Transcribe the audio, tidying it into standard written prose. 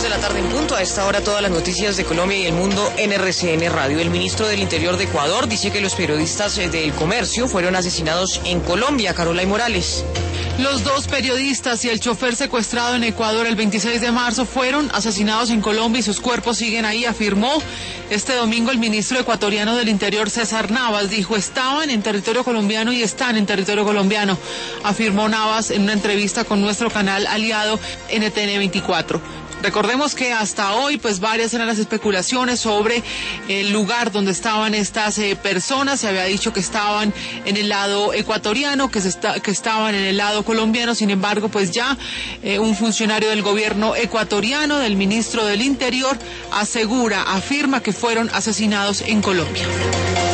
de la tarde en punto. A esta hora todas las noticias de Colombia y el mundo en RCN Radio. El ministro del Interior de Ecuador dice que los periodistas del comercio fueron asesinados en Colombia. Carolay Morales. Los dos periodistas y el chofer secuestrado en Ecuador el 26 de marzo fueron asesinados en Colombia y sus cuerpos siguen ahí, afirmó este domingo el ministro ecuatoriano del Interior, César Navas. Dijo, estaban en territorio colombiano y están en territorio colombiano, afirmó Navas en una entrevista con nuestro canal aliado NTN 24. Recordemos que hasta hoy, pues varias eran las especulaciones sobre el lugar donde estaban estas personas. Se había dicho que estaban en el lado ecuatoriano, que estaban en el lado colombiano. Sin embargo, pues ya un funcionario del gobierno ecuatoriano, del ministro del Interior, afirma que fueron asesinados en Colombia.